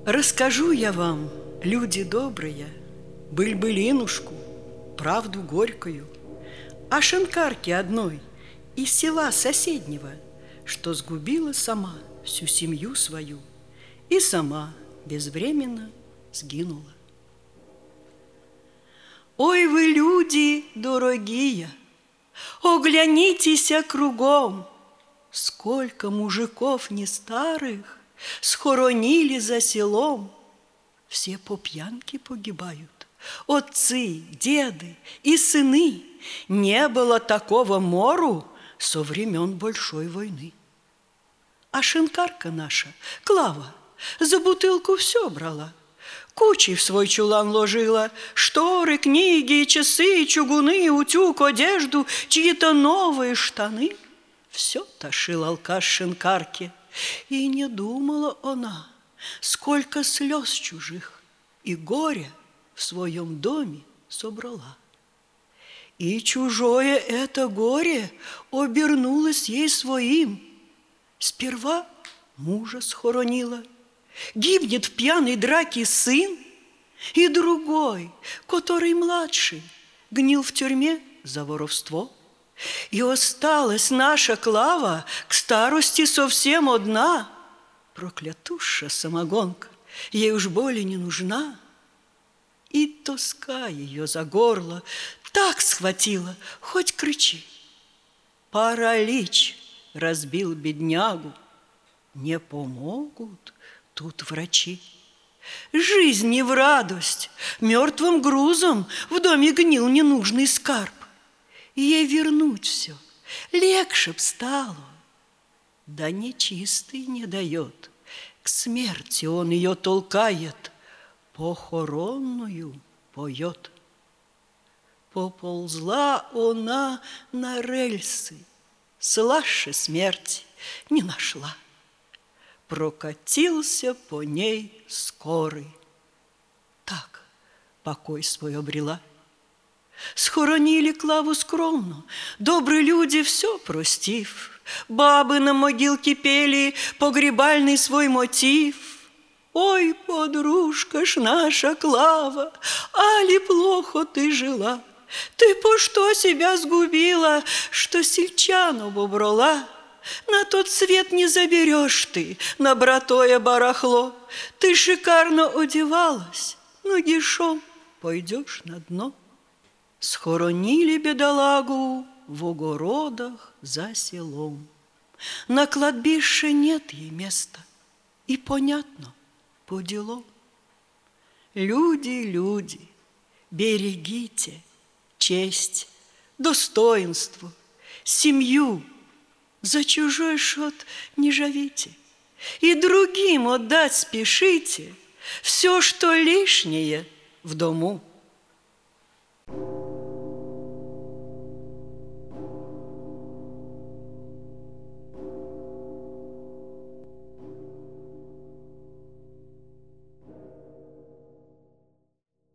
Расскажу я вам, люди добрые, быль-былинушку, правду горькую, о шинкарке одной из села соседнего, что сгубила сама всю семью свою и сама безвременно сгинула. Ой, вы, люди дорогие, оглянитеся кругом, сколько мужиков не старых схоронили за селом. Все по пьянке погибают, отцы, деды и сыны. Не было такого мору со времен Большой войны. А шинкарка наша, Клава, за бутылку все брала. Кучей в свой чулан ложила шторы, книги, часы, чугуны, утюг, одежду, чьи-то новые штаны. Все ташил алкаш шинкарке, и не думала она, сколько слез чужих и горя в своем доме собрала. И чужое это горе обернулось ей своим. Сперва мужа схоронила, гибнет в пьяной драке сын, и другой, который младший, гнил в тюрьме за воровство. И осталась наша Клава к старости совсем одна. Проклятуща самогонка, ей уж более не нужна. И тоска ее за горло так схватила, хоть кричи. Паралич разбил беднягу, не помогут тут врачи. Жизнь не в радость, мертвым грузом в доме гнил ненужный скарб. Ей вернуть все легче б стало, да нечистый не дает. К смерти он ее толкает, похоронную поет. Поползла она на рельсы, слаще смерти не нашла. Прокатился по ней скорый, так покой свой обрела. Схоронили Клаву скромно, добрые люди все простив. Бабы на могилке пели погребальный свой мотив. Ой, подружка ж наша Клава, али плохо ты жила? Ты по что себя сгубила, что сельчанов убрала? На тот свет не заберешь ты на братое барахло. Ты шикарно одевалась, нагишом пойдешь на дно. Схоронили бедолагу в огородах за селом. На кладбище нет ей места, и понятно, по делам. Люди, люди, берегите честь, достоинство, семью, за чужой счет не живите, и другим отдать спешите все, что лишнее в дому.